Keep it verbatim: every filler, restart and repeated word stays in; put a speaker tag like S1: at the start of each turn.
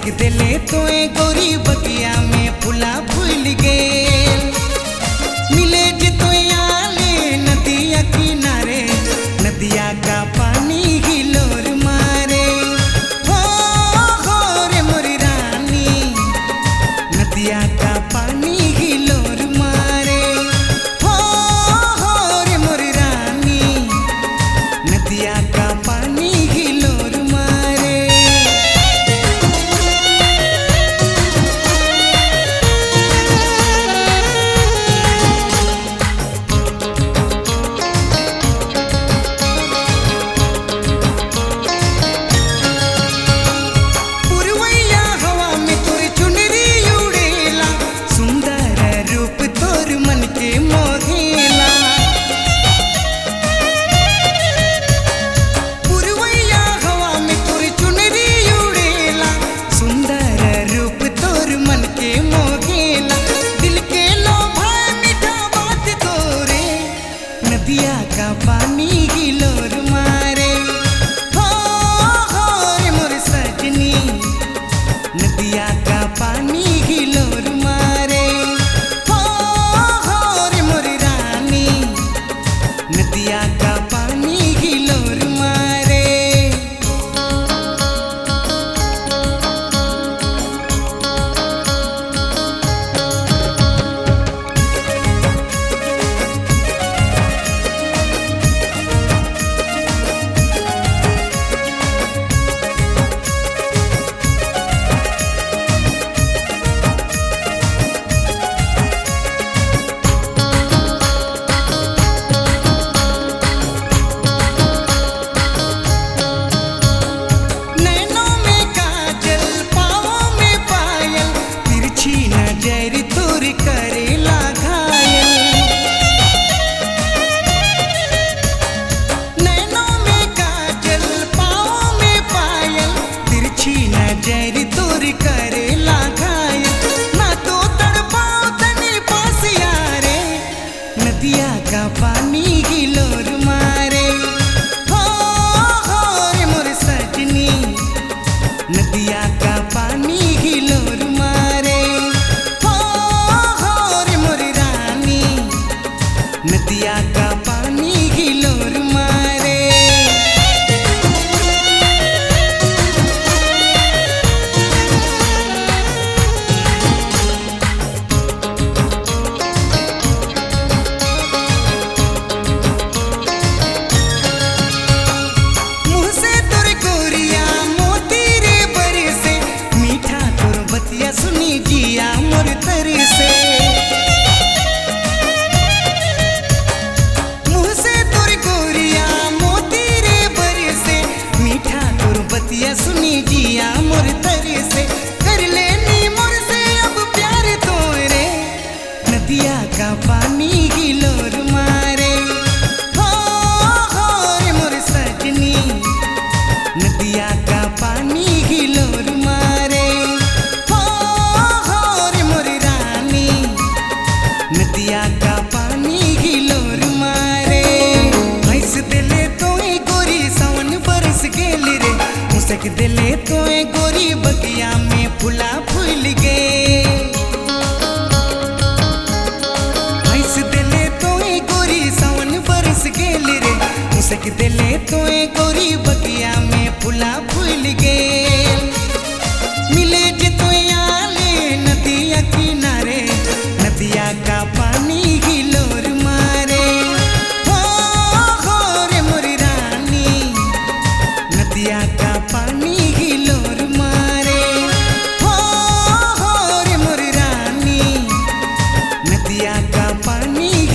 S1: मुसक दिले तोए गोरी बगिया में फुला फूल गेल मिले जे तोए आले नदिया किनारे नदिया का पानी हिलोर मारे हो हो रे मोरी रानी नदिया का पानी हिलोर मारे हो हो रे मोरी रानी नदिया का पानी हिलोर मारे। पुरवैया हवा में तोर चुनरी उड़ेला सुंदर रूप तोर मन के मोहेला पुरवैया हवा में तोर चुनरी उड़ेला सुंदर रूप तोर मन के मोहेला दिल के लोभा मीठा बात तोरे नदिया का पानी हिलोर मारे हो हो रे मोर सजनी नदिया का पानी हिलोर मारे हो हो रे मोर रानी नदिया का पानी हिलोर मारे। नैनों में काजल पाँवों में पायल तिरछी नजर तोर करेला घायल नैनों में काजल पाँवों में पायल तिरछी नजर तोर करेला घायल ना तो तड़पाओ तने पास यारे नदिया का पानी हिलोर मारे हो हो रे मोर सजनी नदिया का पानी हिलोर मारे हो हो रे मोर रानी नदिया का पानी हिलोर मारे। मुँह से तोर गोरिया मोती रे बरसे मीठा तोर बतिया सुनी जिया मोर तरसे मुँह से तोर गोरिया मोती रे बरसे मीठा तोर बतिया सुनी जिया मोर तरसे कर लेनी मोर से अब प्यार तोरे नदिया का पानी हिलोर मारे हो हो रे मोर सजनी नदिया का पानी हिलोर मारे हो हो रे मोर रानी नदिया का पानी हिलोर मारे। भैंस दिले तोए गोरी सावन बरस गेल रे मुसक दिले तोए गोरी बगिया में फुला फूल गे भैंस दिले तोए गोरी सावन बरस गेल रे मुसक दिले तोए गोरी बगिया में फुला फूल गेल मिले जे तोए आले नदिया किनारे नदिया का पानी हिलोर मारे हो हो रे मोर रानी नदिया का पानी हिलोर मारे हो हो रे मोर रानी नदिया का पानी